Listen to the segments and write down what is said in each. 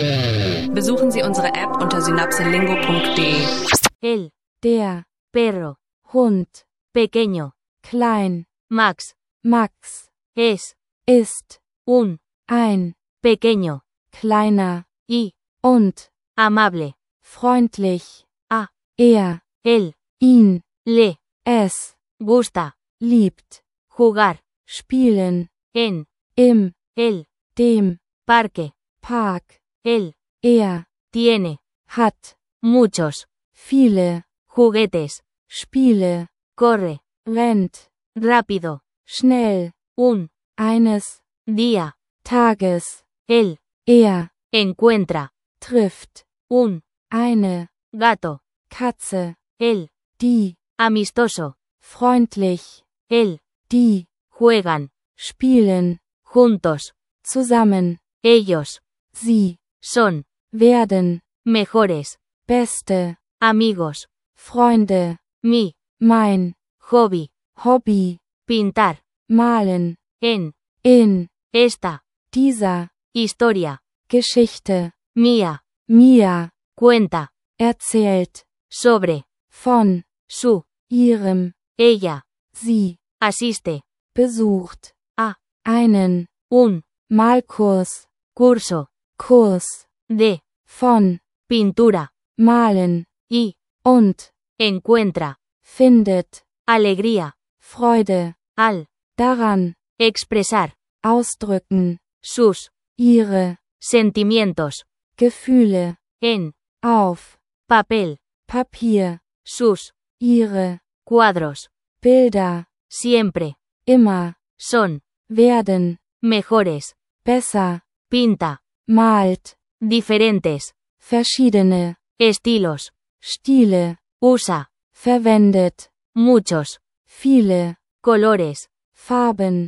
Besuchen Sie unsere App unter synapselingo.de. El, der, perro, Hund, pequeño, klein, Max, es, ist, ein, pequeño, kleiner, y, und, amable, freundlich, él, ihn, le, es, gusta, liebt, jugar, spielen, en, im, el, dem, parque, Park, él, tiene, hat, muchos, viele, juguetes, Spiele, corre, rennt, rápido, schnell, eines, día, Tages, él, encuentra, trifft, eine, gato, Katze, él, die, amistoso, freundlich, él, die, juegan, spielen, juntos, zusammen, ellos, sie, son, werden, mejores, beste, amigos, Freunde, mein, Hobby, pintar, malen, in, esta, dieser, historia, Geschichte, mia, cuenta, erzählt, sobre, von, su, ihrem, ella, sie, asiste, besucht, einen, Malkurs, curso, Kurs, de, von, pintura, malen, y, und, encuentra, findet, alegría, Freude, al, daran, expresar, ausdrücken, sus, ihre, sentimientos, Gefühle, en, auf, papel, Papier, sus, ihre, cuadros, Bilder, siempre, immer, son, werden, mejores, besser, pinta, malt, diferentes, verschiedene, estilos, Stile, usa, verwendet, muchos, viele, colores, Farben,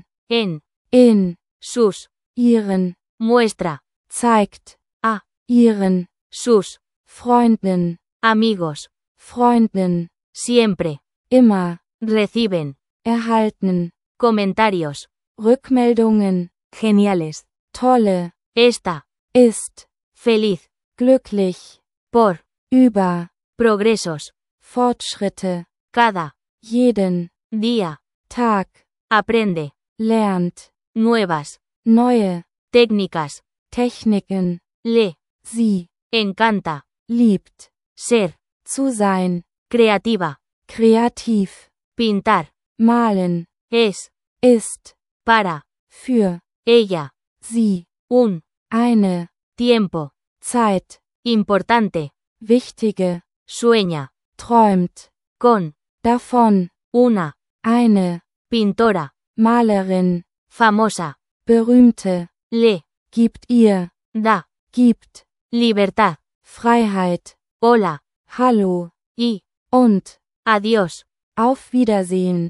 in, sus, ihren, muestra, zeigt, ihren, sus, Freunden, amigos, Freunden, siempre, immer, reciben, erhalten, comentarios, Rückmeldungen, geniales, tolle, esta, ist, feliz, glücklich, por, über, progresos, Fortschritte, cada, jeden, día, Tag, aprende, lernt, nuevas, neue, técnicas, Techniken, le, sie, encanta, liebt, ser, zu sein, creativa, kreativ, pintar, malen, es, ist, para, für, ella, sie, eine, tiempo, Zeit, importante, wichtige, sueña, träumt, con, davon, una, eine, pintora, Malerin, famosa, berühmte, le, gibt ihr, da, gibt, libertad, Freiheit, hola, hallo, y, und, adiós, auf Wiedersehen,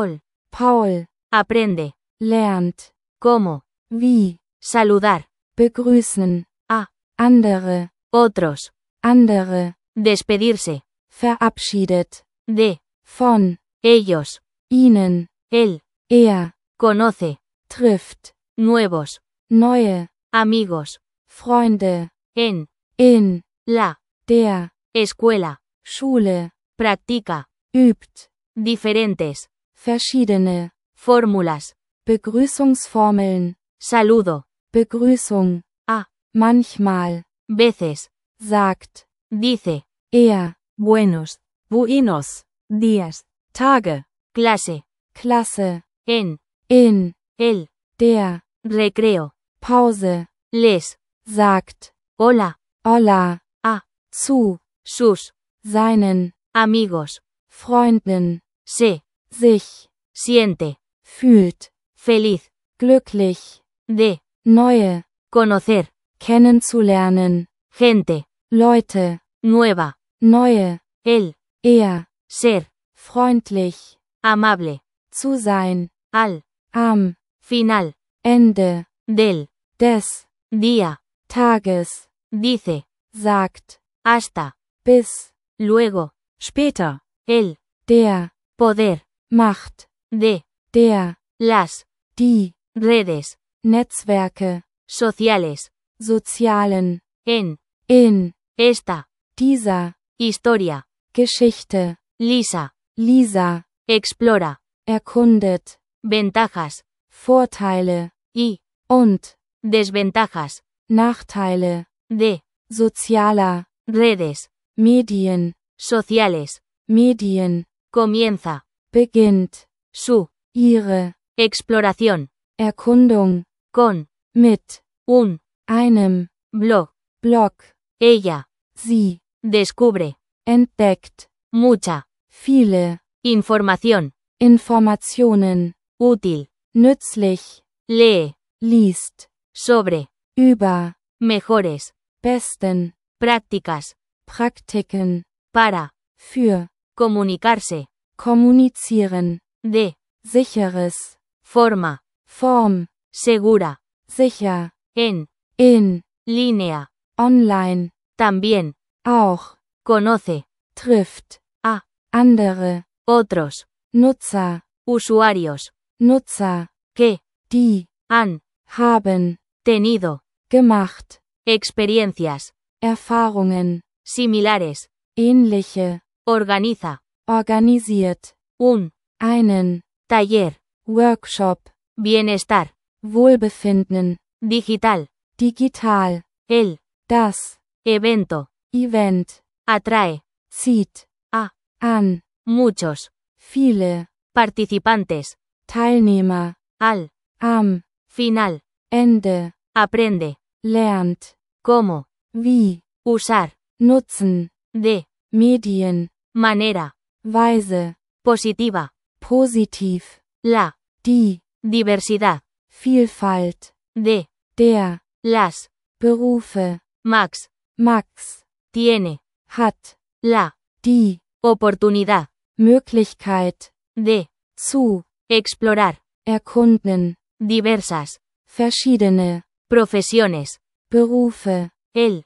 Paul, aprende, lernt, cómo, wie, saludar, begrüßen, andere, otros, andere, despedirse, verabschiedet, de, von, ellos, ihnen, él, conoce, trifft, nuevos, neue, amigos, Freunde, in, la, der, escuela, Schule, practica, übt, diferentes, verschiedene, fórmulas, Begrüßungsformeln, saludo, Begrüßung, manchmal, veces, sagt, dice, buenos días, Tage, clase, Klasse, in, el, der, recreo, Pause, les, sagt, hola, zu, sus, seinen, amigos, Freunden, se, sich, siente, fühlt, feliz, glücklich, de, neue, conocer, kennenzulernen, gente, Leute, nueva, neue, él, ser, freundlich, amable, zu sein, al, am, final, Ende, del, des, día, Tages, dice, sagt, hasta, bis, luego, später, el, der, poder, Macht, de, der, las, die, redes, Netzwerke, sociales, sozialen, en in, esta dieser, historia, Geschichte, Lisa, Lisa, explora, erkundet, ventajas Vorteile y und desventajas Nachteile de sozialer redes Medien, sociales. Medien, Comienza beginnt, su ihre exploración Erkundung, con mit un einem blog. Blog, Ella sie, descubre entdeckt, mucha viele información Informationen, útil. nützlich, Lee liest, sobre über, mejores besten, prácticas Praktiken, para für, comunicarse kommunizieren, de sicheres, forma Form, segura sicher, en in, línea. online, También auch, conoce trifft, a andere, otros Nutzer, usuarios Nutzer, que die, han haben, tenido gemacht, experiencias Erfahrungen, similares. ähnliche, Organiza organisiert, un einen, taller. Workshop, Bienestar Wohlbefinden, digital. digital, El das, evento Event, atrae zieht, a an, muchos viele, participantes. Teilnehmer, Al am, final Ende, aprende lernt, cómo wie, usar nutzen, de Medien, manera Weise, positiva positiv, la die, diversidad Vielfalt, de der, las Berufe, Max Max, tiene hat, la die, oportunidad Möglichkeit, de zu, explorar erkunden, diversas verschiedene, profesiones. Berufe, Él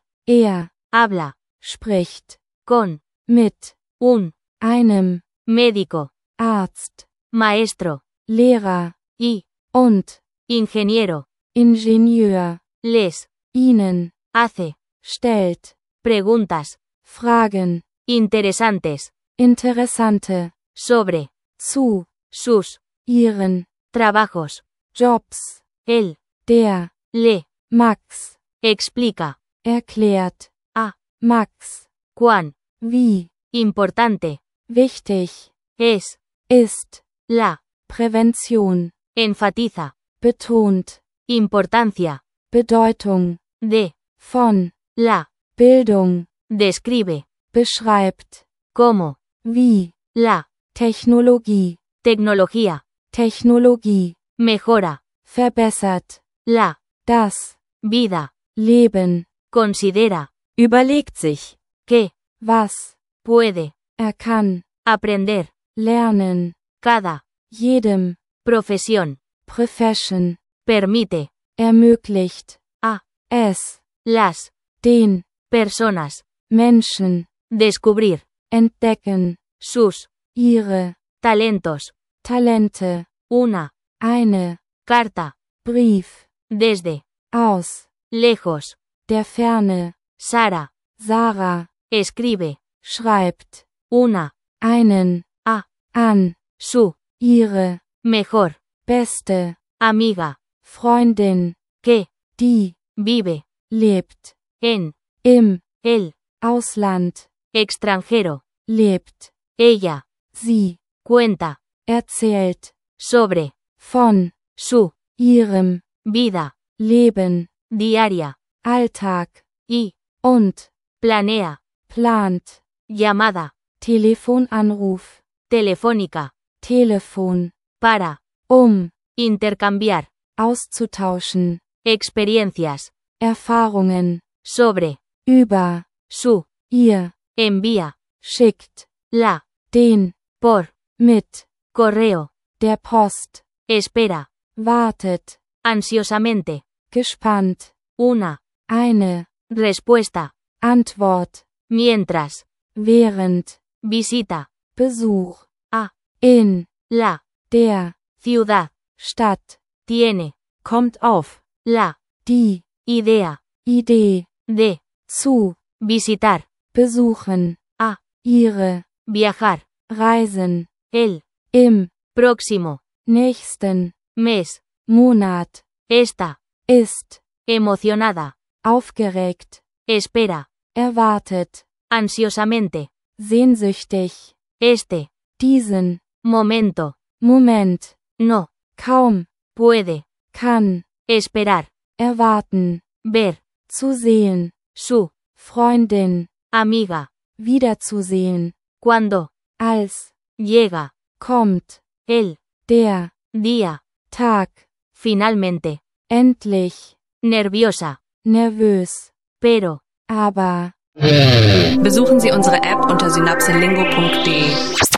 habla, spricht con, mit un, einem, médico, Arzt, maestro Lehrer, y und, ingeniero. Ingenieur, Les ihnen, hace stellt, preguntas Fragen, interesantes interessante, sobre zu, sus ihren, trabajos. Jobs, Él der, le Max, explica erklärt, a Max, cuán wie, importante wichtig, es ist, la Prävention, enfatiza betont, importancia Bedeutung, de von, la Bildung, describe beschreibt, cómo wie, la Technologie, tecnología Technologie, mejora verbessert, la das, vida. Leben, Considera überlegt sich, que was, puede kann, aprender lernen, cada jedem, profesión. Profession, Permite ermöglicht, a es, las den, personas Menschen, descubrir entdecken, sus ihre, talentos. Talente, Una eine, carta Brief, desde aus, lejos. der Ferne, Sara Sarah, escribe schreibt, una einen, a an, su ihre, mejor beste, amiga Freundin, que die, vive lebt, en im, el Ausland, extranjero. lebt, Ella sie, cuenta erzählt, sobre von, su ihrem, vida Leben, diaria Alltag, y und, planea plant, llamada Telefonanruf, telefónica Telefon, para intercambiar, auszutauschen, experiencias Erfahrungen, sobre über, su ihr, envía schickt, la den, por mit, correo. der Post, Espera wartet, ansiosamente gespannt, una eine, respuesta Antwort, mientras während, visita Besuch, a in, la der, ciudad. Stadt, Tiene kommt auf, la die, idea Idee, de zu, visitar, besuchen, a, ihre, viajar, reisen, el, im, próximo, nächsten, mes, Monat, esta, ist, emocionada, aufgeregt, espera, erwartet, ansiosamente, sehnsüchtig, este, diesen, momento, Moment, no, kaum, puede, kann, esperar, erwarten, ver, zu sehen, su, Freundin, amiga, wiederzusehen, cuando, als, llega, kommt, el, der, día, Tag, finalmente, endlich, nerviosa, nervös, pero, aber, Besuchen Sie unsere App unter synapselingo.de.